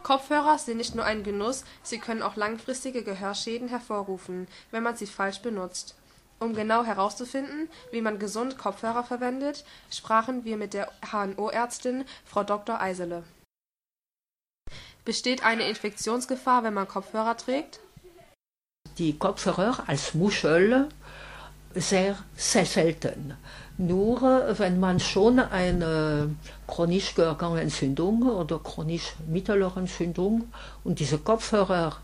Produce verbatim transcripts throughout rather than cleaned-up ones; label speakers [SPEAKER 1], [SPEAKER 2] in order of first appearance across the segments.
[SPEAKER 1] Kopfhörer sind nicht nur ein Genuss, sie können auch langfristige Gehörschäden hervorrufen, wenn man sie falsch benutzt. Um genau herauszufinden, wie man gesund Kopfhörer verwendet, sprachen wir mit der H N O-Ärztin Frau Doktor Eisele. Besteht eine Infektionsgefahr, wenn man Kopfhörer trägt?
[SPEAKER 2] Die Kopfhörer als Muschel sehr, sehr selten. Nur wenn man schon eine chronische Gehörgangentzündung oder chronische mittlere Entzündung und diese Kopfhörer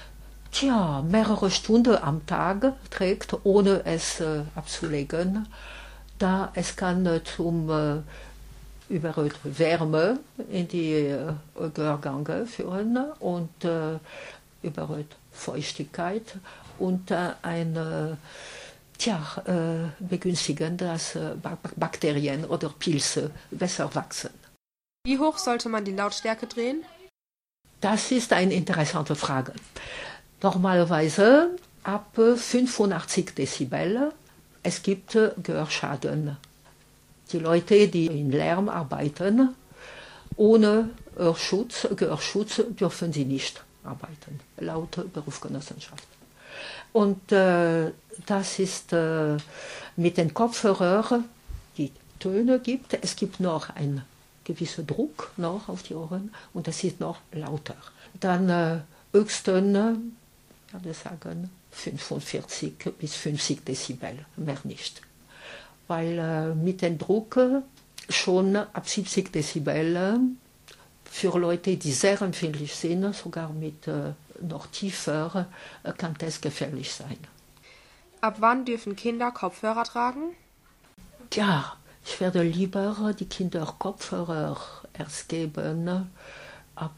[SPEAKER 2] tja, mehrere Stunden am Tag trägt, ohne es äh, abzulegen, da es kann äh, zum äh, über Wärme in die äh, Gehörgänge führen und äh, über Feuchtigkeit und äh, eine Tja, äh, begünstigen, dass äh, Bakterien oder Pilze besser wachsen.
[SPEAKER 1] Wie hoch sollte man die Lautstärke drehen?
[SPEAKER 2] Das ist eine interessante Frage. Normalerweise ab fünfundachtzig Dezibel. Es gibt äh, Gehörschaden. Die Leute, die in Lärm arbeiten, ohne Hörschutz, Gehörschutz dürfen sie nicht arbeiten, laut Berufsgenossenschaft. Und äh, das ist äh, mit den Kopfhörern, die Töne gibt, es gibt noch einen gewissen Druck noch auf die Ohren und es ist noch lauter. Dann äh, höchstens, ich würde sagen, fünfundvierzig bis fünfzig Dezibel, mehr nicht. Weil äh, mit dem Druck schon ab siebzig Dezibel für Leute, die sehr empfindlich sind, sogar mit äh, noch tiefer, äh, kann das gefährlich sein.
[SPEAKER 1] Ab wann dürfen Kinder Kopfhörer tragen?
[SPEAKER 2] Ja, ich werde lieber die Kinder Kopfhörer erst geben ab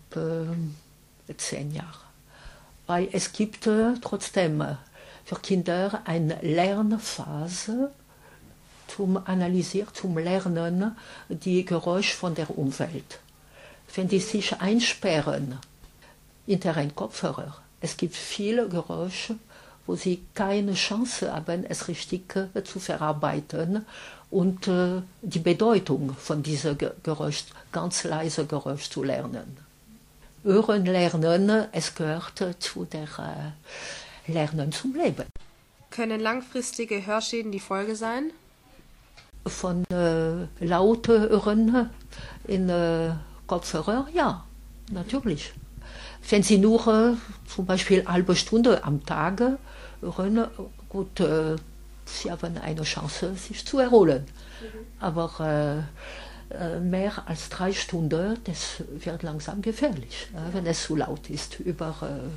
[SPEAKER 2] äh, zehn Jahren. Weil es gibt äh, trotzdem für Kinder eine Lernphase zum Analysieren, zum Lernen die Geräusche von der Umwelt. Wenn die sich einsperren hinter einen Kopfhörer, es gibt viele Geräusche, wo sie keine Chance haben, es richtig äh, zu verarbeiten und äh, die Bedeutung von diesem Geräusch, ganz leise Geräusch zu lernen. Hören lernen, es gehört äh, zu der äh, Lernen zum Leben.
[SPEAKER 1] Können langfristige Hörschäden die Folge sein?
[SPEAKER 2] Von äh, lauten Hören in äh, Kopfhörer, ja, natürlich. Wenn Sie nur äh, zum Beispiel eine halbe Stunde am Tag hören, gut, äh, Sie haben eine Chance, sich zu erholen. Mhm. Aber äh, mehr als drei Stunden, das wird langsam gefährlich, äh, wenn es zu laut ist. Über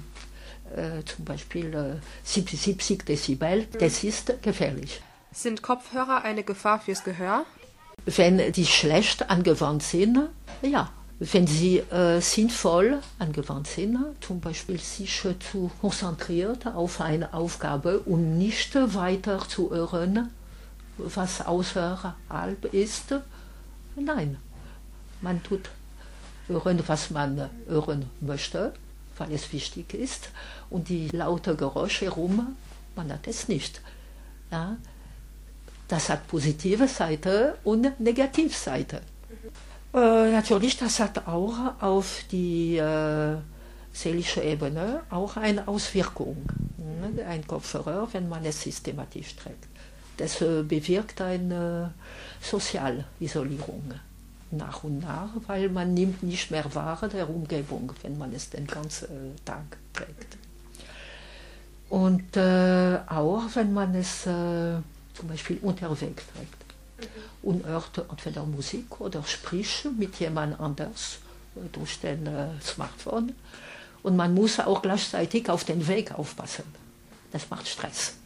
[SPEAKER 2] äh, äh, zum Beispiel äh, siebzig Dezibel, mhm. Das ist gefährlich.
[SPEAKER 1] Sind Kopfhörer eine Gefahr fürs Gehör?
[SPEAKER 2] Wenn die schlecht angewandt sind, ja. Wenn sie äh, sinnvoll angewandt sind, zum Beispiel sich äh, zu konzentrieren auf eine Aufgabe und nicht weiter zu hören, was außerhalb ist, nein. Man tut hören, was man hören möchte, weil es wichtig ist, und die lauten Geräusche herum, man hat es nicht. Ja? Das hat positive Seite und negative Seite. Äh, natürlich, das hat auch auf die äh, seelische Ebene auch eine Auswirkung. Ne? Ein Kopfhörer, wenn man es systematisch trägt. Das äh, bewirkt eine Sozialisolierung nach und nach, weil man nimmt nicht mehr wahr der Umgebung, wenn man es den ganzen äh, Tag trägt. Und äh, auch wenn man es äh, zum Beispiel unterwegs trägt. Und hört entweder Musik oder spricht mit jemand anders durch den äh, Smartphone. Und man muss auch gleichzeitig auf den Weg aufpassen. Das macht Stress.